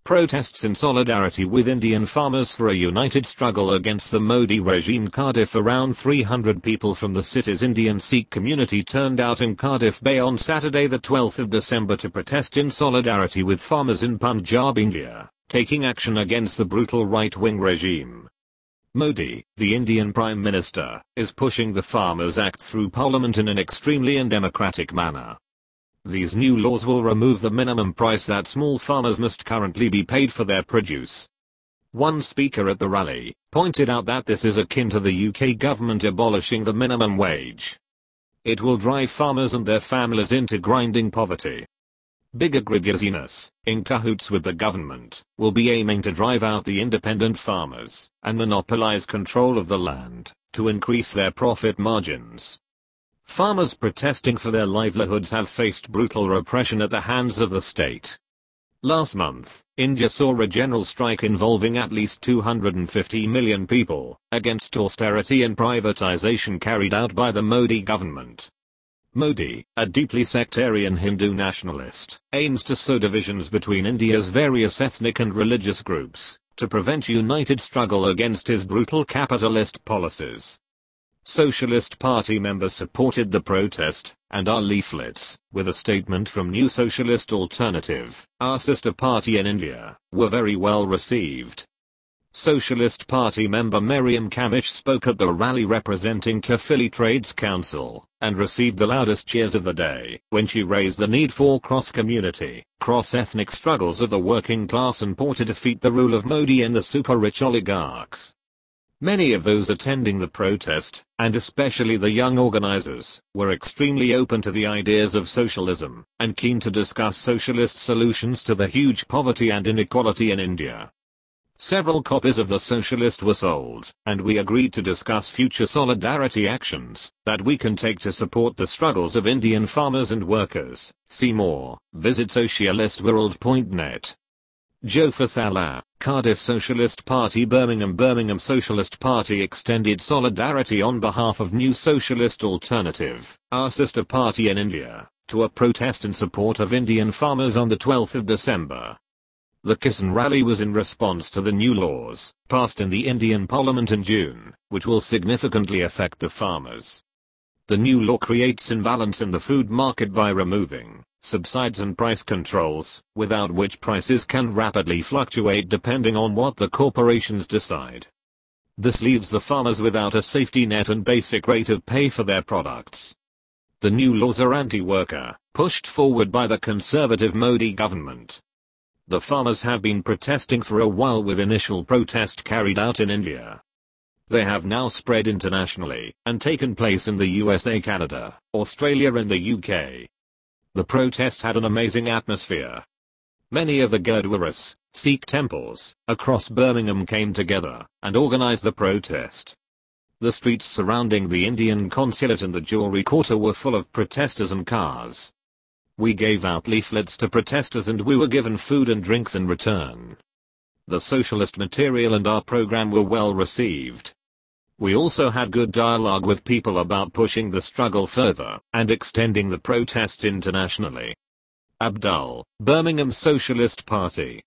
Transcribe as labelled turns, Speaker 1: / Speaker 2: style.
Speaker 1: Protests in solidarity with Indian farmers for a united struggle against the Modi regime. Cardiff. Around 300 people from the city's Indian Sikh community turned out in Cardiff Bay on Saturday the 12th of December to protest in solidarity with farmers in Punjab, India, taking action against the brutal right-wing regime. Modi, the Indian Prime Minister, is pushing the Farmers Act through Parliament in an extremely undemocratic manner. These new laws will remove the minimum price that small farmers must currently be paid for their produce. One speaker at the rally pointed out that this is akin to the UK government abolishing the minimum wage. It will drive farmers and their families into grinding poverty. Big agribusiness, in cahoots with the government, will be aiming to drive out the independent farmers and monopolize control of the land to increase their profit margins. Farmers protesting for their livelihoods have faced brutal repression at the hands of the state. Last month, India saw a general strike involving at least 250 million people against austerity and privatization carried out by the Modi government. Modi, a deeply sectarian Hindu nationalist, aims to sow divisions between India's various ethnic and religious groups to prevent united struggle against his brutal capitalist policies. Socialist Party members supported the protest, and our leaflets, with a statement from New Socialist Alternative, our sister party in India, were very well received. Socialist Party member Miriam Kamish spoke at the rally representing Kafili Trades Council, and received the loudest cheers of the day when she raised the need for cross-community, cross-ethnic struggles of the working class and to defeat the rule of Modi and the super-rich oligarchs. Many of those attending the protest, and especially the young organizers, were extremely open to the ideas of socialism, and keen to discuss socialist solutions to the huge poverty and inequality in India. Several copies of the Socialist were sold, and we agreed to discuss future solidarity actions that we can take to support the struggles of Indian farmers and workers. See more, visit socialistworld.net. Joe Fathala, Cardiff Socialist Party. Birmingham Socialist Party extended solidarity on behalf of New Socialist Alternative, our sister party in India, to a protest in support of Indian farmers on the 12th of December. The Kisan rally was in response to the new laws passed in the Indian Parliament in June, which will significantly affect the farmers. The new law creates imbalance in the food market by removing subsidies and price controls, without which prices can rapidly fluctuate depending on what the corporations decide. This leaves the farmers without a safety net and basic rate of pay for their products. The new laws are anti-worker, pushed forward by the conservative Modi government. The farmers have been protesting for a while, with initial protest carried out in India. They have now spread internationally and taken place in the USA, Canada, Australia and the UK. The protest had an amazing atmosphere. Many of the Gurdwaras, Sikh temples, across Birmingham came together and organized the protest. The streets surrounding the Indian consulate and the jewelry quarter were full of protesters and cars. We gave out leaflets to protesters and we were given food and drinks in return. The socialist material and our program were well received. We also had good dialogue with people about pushing the struggle further and extending the protests internationally. Abdul, Birmingham Socialist Party.